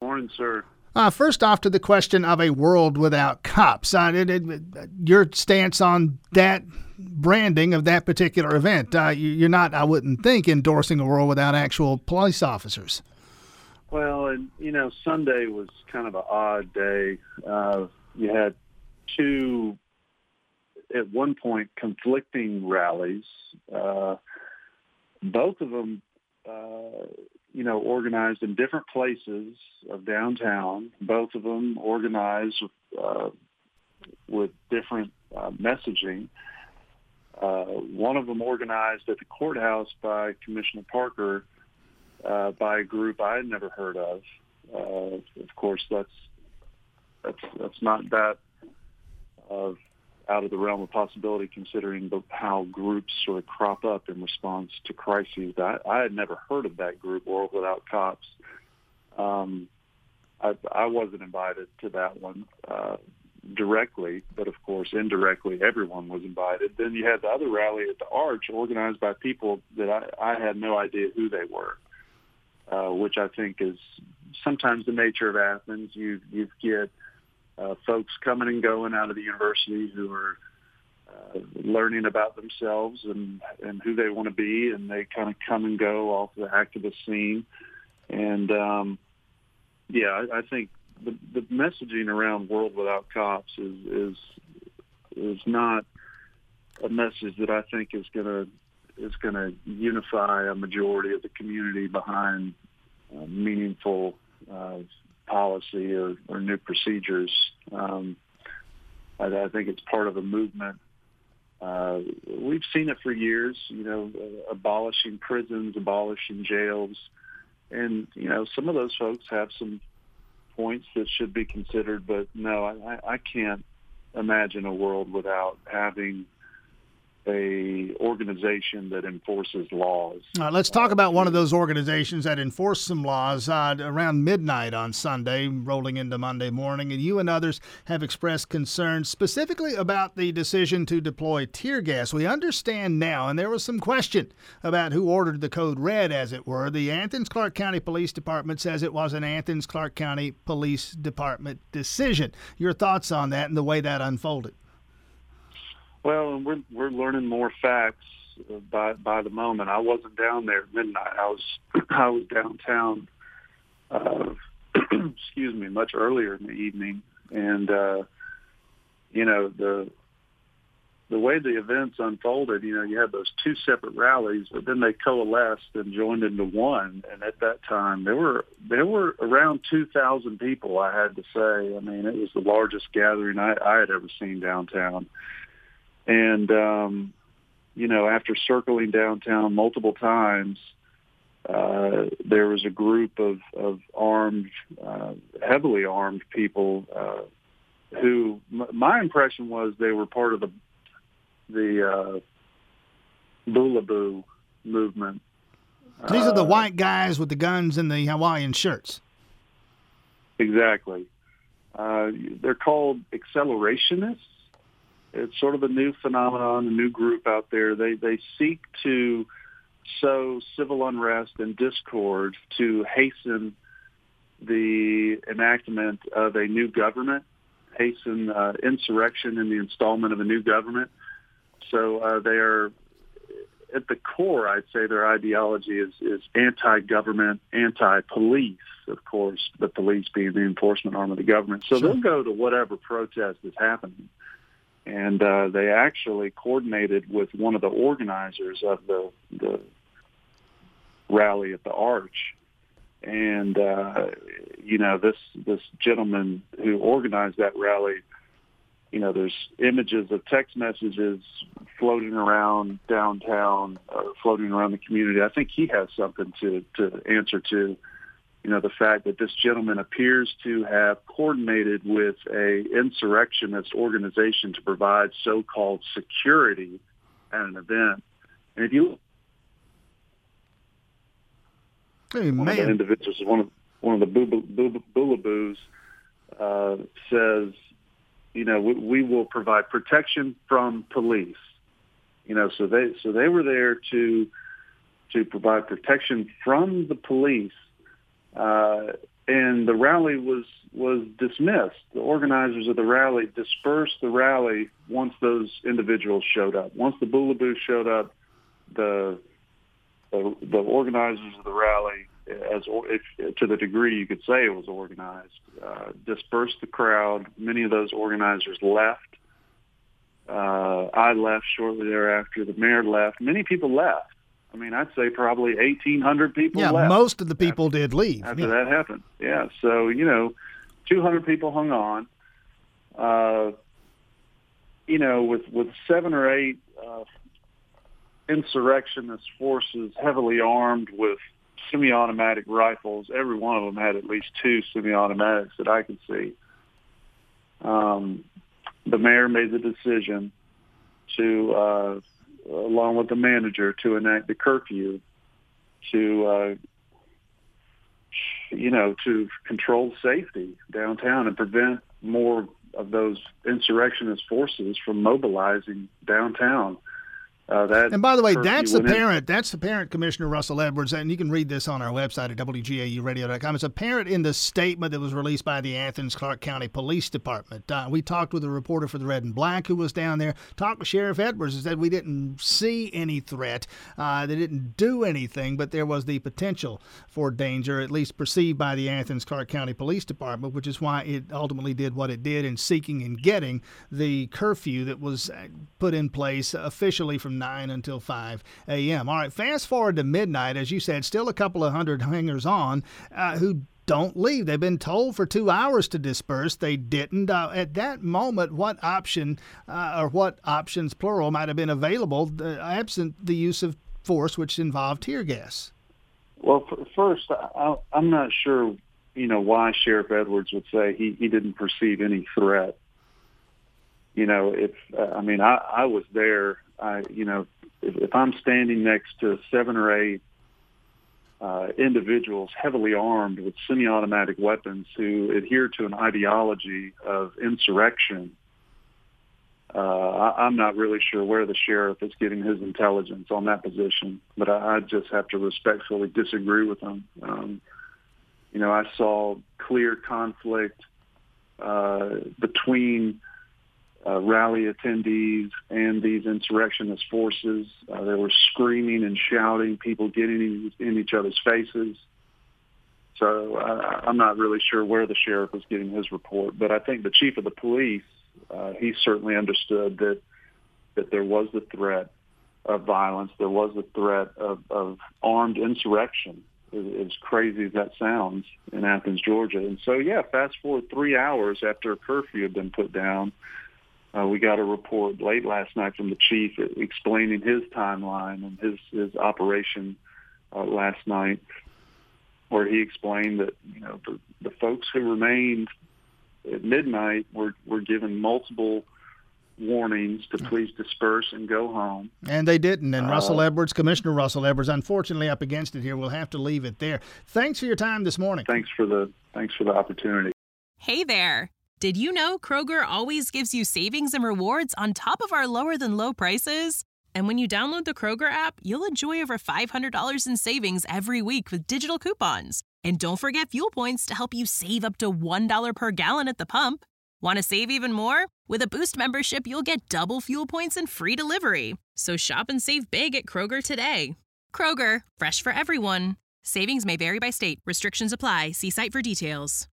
morning, sir. First off, to the question of a world without cops, your stance on that branding of that particular event. You're not, I wouldn't think, endorsing a world without actual police officers. Well, and, Sunday was kind of an odd day. You had two, at one point, conflicting rallies. Both of them organized in different places of downtown. Both of them organized with different messaging. One of them organized at the courthouse by Commissioner Parker by a group I had never heard of. Of course, that's not that out of the realm of possibility, considering how groups sort of crop up in response to crises. I had never heard of that group, World Without Cops. I wasn't invited to that one directly, but of course, indirectly, everyone was invited. Then you had the other rally at the Arch, organized by people that I had no idea who they were, which I think is sometimes the nature of Athens. You get folks coming and going out of the university who are learning about themselves and who they want to be, and they kind of come and go off the activist scene. And I think the messaging around World Without Cops is not a message that I think is going to unify a majority of the community behind meaningful policy or new procedures. I think it's part of a movement. We've seen it for years, abolishing prisons, abolishing jails. And, some of those folks have some points that should be considered, but no, I can't imagine a world without having a organization that enforces laws. All right, let's talk about one of those organizations that enforce some laws around midnight on Sunday, rolling into Monday morning, and you and others have expressed concerns specifically about the decision to deploy tear gas. We understand now, and there was some question about who ordered the code red, as it were. The Athens-Clarke County Police Department says it was an Athens-Clarke County Police Department decision. Your thoughts on that and the way that unfolded? Well, and we're learning more facts by the moment. I wasn't down there at midnight. I was downtown. Much earlier in the evening, and the way the events unfolded, you had those two separate rallies, but then they coalesced and joined into one. And at that time, there were around 2,000 people. I had to say, I mean, it was the largest gathering I had ever seen downtown. And, after circling downtown multiple times, there was a group of armed, heavily armed people who, my impression was they were part of the Boolaboo movement. These are the white guys with the guns and the Hawaiian shirts. Exactly. They're called accelerationists. It's sort of a new phenomenon, a new group out there. They seek to sow civil unrest and discord to hasten the enactment of a new government, hasten insurrection in the installment of a new government. So they are, at the core, I'd say their ideology is anti-government, anti-police, of course, the police being the enforcement arm of the government. So They'll go to whatever protest is happening. And they actually coordinated with one of the organizers of the rally at the Arch. And, this gentleman who organized that rally, there's images of text messages floating around downtown, floating around the community. I think he has something to answer to. The fact that this gentleman appears to have coordinated with a insurrectionist organization to provide so-called security at an event. And if you one of the individuals, one of the Boolaboos says, we will provide protection from police. So they were there to provide protection from the police. and the rally was dismissed. The organizers of the rally dispersed the rally once those individuals showed up. Once the Boulaboo showed up, the organizers of the rally, to the degree you could say it was organized, dispersed the crowd. Many of those organizers left. I left shortly thereafter. The mayor left. Many people left. I mean, I'd say probably 1,800 people left. Yeah, most of the people did leave. After that happened. Yeah, so, 200 people hung on. With 7 or 8 insurrectionist forces heavily armed with semi-automatic rifles. Every one of them had at least 2 semi-automatics that I could see. The mayor made the decision to, along with the manager, to enact the curfew to control safety downtown and prevent more of those insurrectionist forces from mobilizing downtown. And by the way, that's apparent, Commissioner Russell Edwards, and you can read this on our website at WGAUradio.com. It's apparent in the statement that was released by the Athens-Clarke County Police Department. We talked with a reporter for the Red and Black who was down there, talked with Sheriff Edwards, and said we didn't see any threat. They didn't do anything, but there was the potential for danger, at least perceived by the Athens-Clarke County Police Department, which is why it ultimately did what it did in seeking and getting the curfew that was put in place officially from 9 until 5 a.m. All right, fast forward to midnight. As you said, still a couple of hundred hangers-on who don't leave. They've been told for 2 hours to disperse. They didn't. At that moment, what option or what options, plural, might have been available absent the use of force, which involved tear gas? Well, first, I'm not sure, why Sheriff Edwards would say he didn't perceive any threat. I was there. If I'm standing next to 7 or 8 individuals heavily armed with semi-automatic weapons who adhere to an ideology of insurrection, I'm not really sure where the sheriff is getting his intelligence on that position, but I just have to respectfully disagree with him. I saw clear conflict between rally attendees and these insurrectionist forces. They were screaming and shouting, people getting in each other's faces. So I'm not really sure where the sheriff was getting his report, but I think the chief of the police, he certainly understood that there was the threat of violence, there was the threat of armed insurrection, as crazy as that sounds, in Athens, Georgia. And so, fast forward 3 hours after a curfew had been put down, we got a report late last night from the chief explaining his timeline and his operation last night, where he explained that the folks who remained at midnight were given multiple warnings to please disperse and go home. And they didn't. And Commissioner Russell Edwards, unfortunately up against it here. We'll have to leave it there. Thanks for your time this morning. Thanks for the opportunity. Hey there. Did you know Kroger always gives you savings and rewards on top of our lower-than-low prices? And when you download the Kroger app, you'll enjoy over $500 in savings every week with digital coupons. And don't forget fuel points to help you save up to $1 per gallon at the pump. Want to save even more? With a Boost membership, you'll get double fuel points and free delivery. So shop and save big at Kroger today. Kroger, fresh for everyone. Savings may vary by state. Restrictions apply. See site for details.